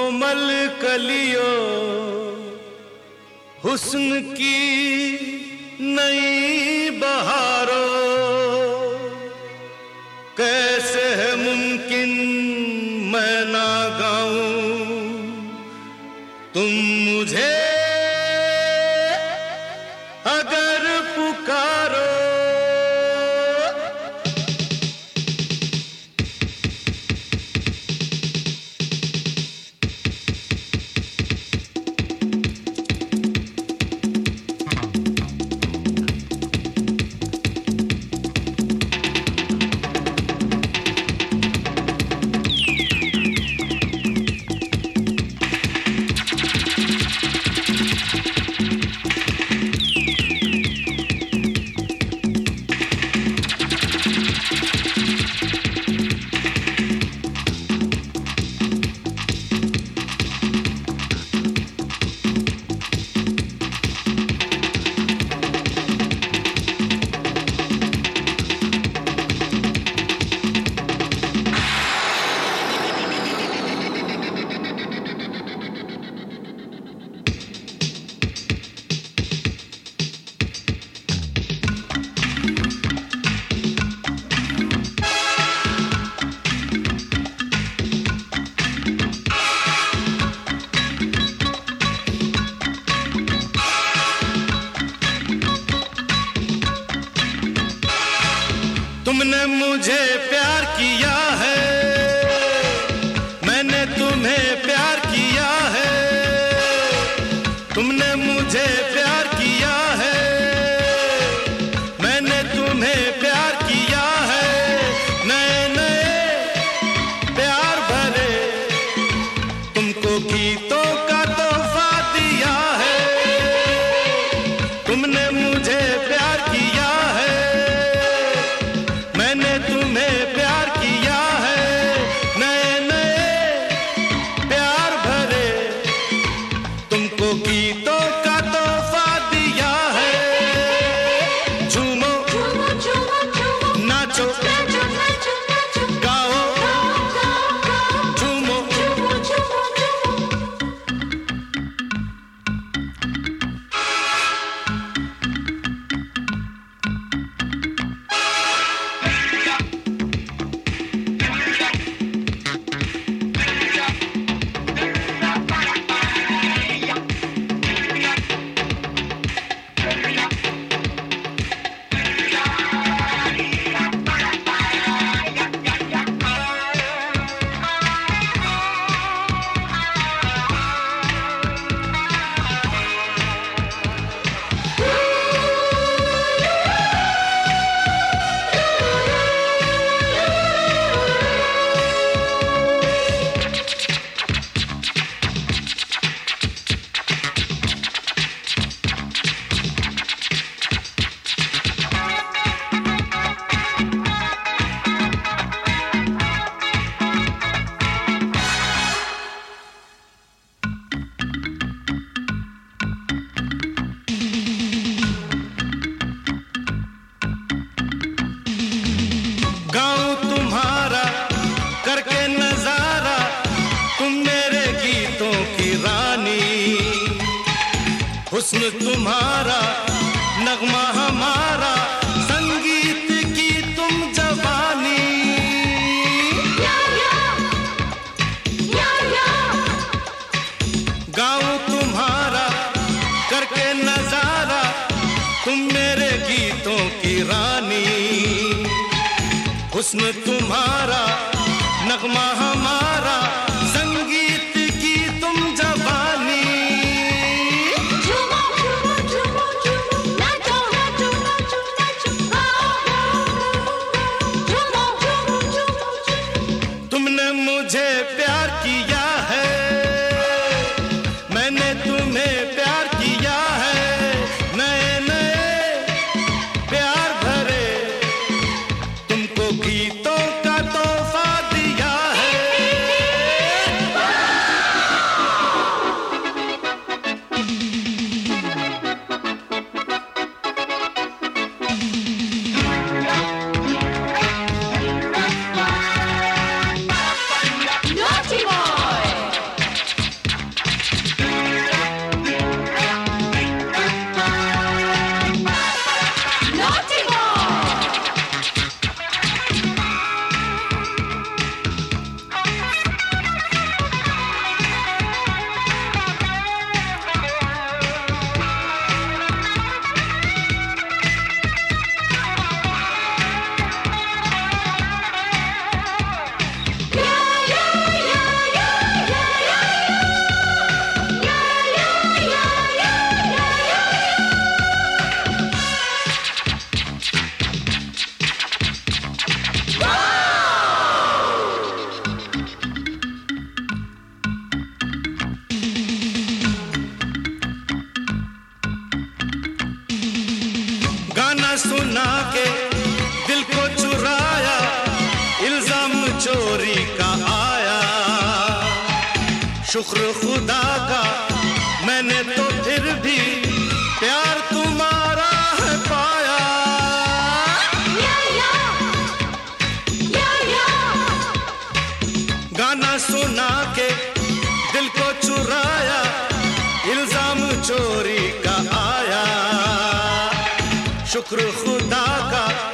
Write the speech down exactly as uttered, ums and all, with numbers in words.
कोमल कलियों हुस्न की नई बहारों, कैसे है मुमकिन मैं ना गाऊं तुम मुझे अगर पुकारो। तुमने मुझे प्यार किया है, मैंने तुम्हें प्यार किया है। तुमने मुझे प्यार किया है, मैंने तुम्हें प्यार किया है। नए नए प्यार भरे तुमको गीतों का तोहफा दिया है। तुमने मुझे प्यार किया है, मैंने तुम्हें प्यार किया है। नए नए प्यार भरे तुमको गीतों का तोहफा दिया है। झूमो झूमो झूमो झूमो, नाचो नाचो नाचो नाचो, गाओ गाओ गाओ गाओ, झूमो झूमो झूमो झूमो। गाऊं तुम्हारा करके नजारा, तुम मेरे गीतों की रानी। हुस्न तुम्हारा नगमा हमारा, संगीत की तुम जवानी। या या या या, गाऊं तुम्हारा करके नजारा, तुम मेरे गीतों की रानी। हुस्न तुम्हारा नगमा हमारा, संगीत की तुम जवानी। झूमो झूमो झूमो झूमो, नाचो नाचो नाचो नाचो, गाओ गाओ गाओ, झूमो झूमो झूमो झूमो। तुमने मुझे प्यार किया है, मैंने तुम्हें प्यार किया है। नए नए प्यार भरे तुमको गीतों शुक्र खुदा का मैंने तो फिर भी प्यार तुम्हारा है पाया। या या या या गाना सुना के दिल को चुराया, इल्जाम चोरी का आया। शुक्र खुदा का